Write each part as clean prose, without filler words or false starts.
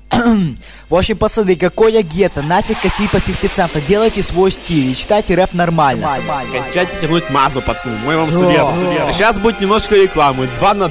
В общем, пацаны, какое гетто, нафиг косить по 50 цента, делайте свой стиль и читайте рэп нормально. Кончайте тянуть мазу, пацаны, мой вам совет. Сейчас будет немножко рекламы.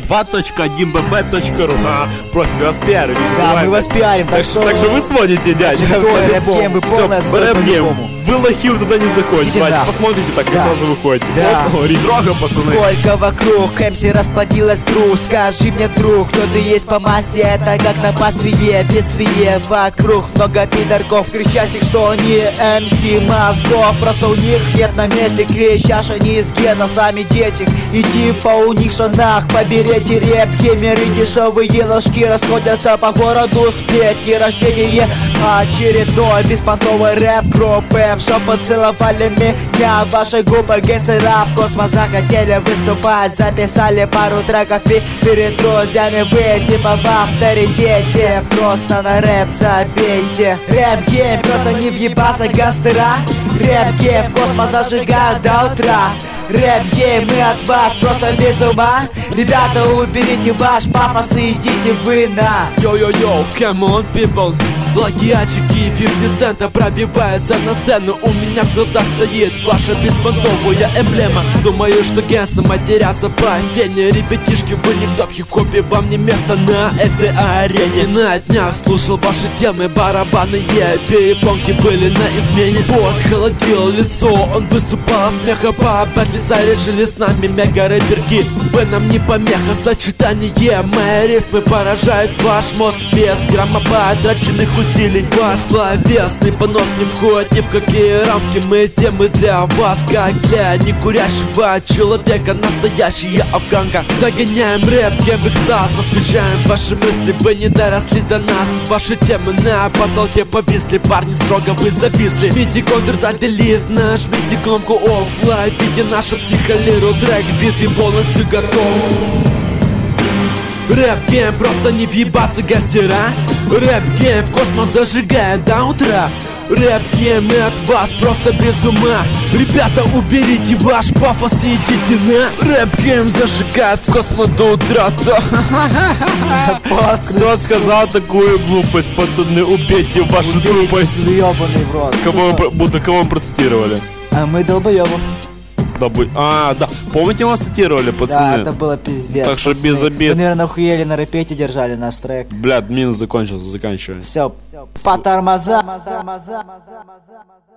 2на2.1bb.ru. Профи вас пиарим, не забывайте. Да, мы вас пиарим, так что вы сводите, дядя. Рэп-гейм, вы полная отстой по-любому. Вы лохи, вы туда не заходите. Посмотрите так, и сразу выходите. Ретрога, пацаны. Сколько вокруг МС расплодилось, друг. Скажи мне, друг, кто ты есть по масти? Это как на пастве, без фие. Вокруг много пидорков, кричащих, что они МС мозгов. Просто у них нет на месте, кричашь они из гетто, сами дети. И типа у них в штанах поберете рэп. Хемеры, дешевые ложки расходятся по городу. Сплетни, рождение очередной беспонтовый рэп группы. В жопу целовали меня ваши группы гангстеров. В космос захотели выступать, записали пару треков и перед друзьями вы типа в авторитете. Просто на рэп забейте. Рэп-гейм, просто не въебаться гангстера. Рэп-гейм, в космос зажигают до утра. Рэп-гейм, мы от вас просто без ума. Ребята, уберите ваш пафос и идите вы на. Йо-йо-йо, come on people. Плагиатчики 50 цента пробиваются на сцену. У меня в глазах стоит ваша беспонтовая эмблема. Думаю, что гэнсы матерятся по тене. Ребятишки, вы никто в хип-хопе, вам не место на этой арене. На днях слушал ваши темы, барабанные перепонки были на измене. Бот холодил лицо, он выступал от смеха. По батлица решили с нами мега-рэперки. Вы нам не помеха, сочетание. Мои рифмы поражают ваш мозг без грамма потраченных усилий. Ваш словесный понос не входит ни в какие рамки. Мы темы для вас, как для некурящего человека. Настоящая афганка. Загоняем рэп-гейм в экстаз, отключаем ваши мысли. Вы не доросли до нас. Ваши темы на потолке повисли. Парни, строго вы зависли. Жмите Ctrl, Delete, нажмите кнопку Off. Лайките нашу психолиру. Трек битвы полностью готов. Рэп-гейм, просто не въебаться гангстера. Рэп-гейм, в космос зажигает до утра. Рэп-гейм, мы от вас просто без ума. Ребята, уберите ваш пафос и идите на. Рэп-гейм зажигает в космос до утра. Кто сказал такую глупость, пацаны, убейте вашу тупость. Ёбаный в рот. Кого вы процитировали? А мы долбоёбов. Да. Помните, вас цитировали, пацаны? Да, это было пиздец. Так что без обид. Вы, наверное, охуели на рэпете, держали наш трек. Блядь, минус закончился, заканчиваем. Все, по тормозам.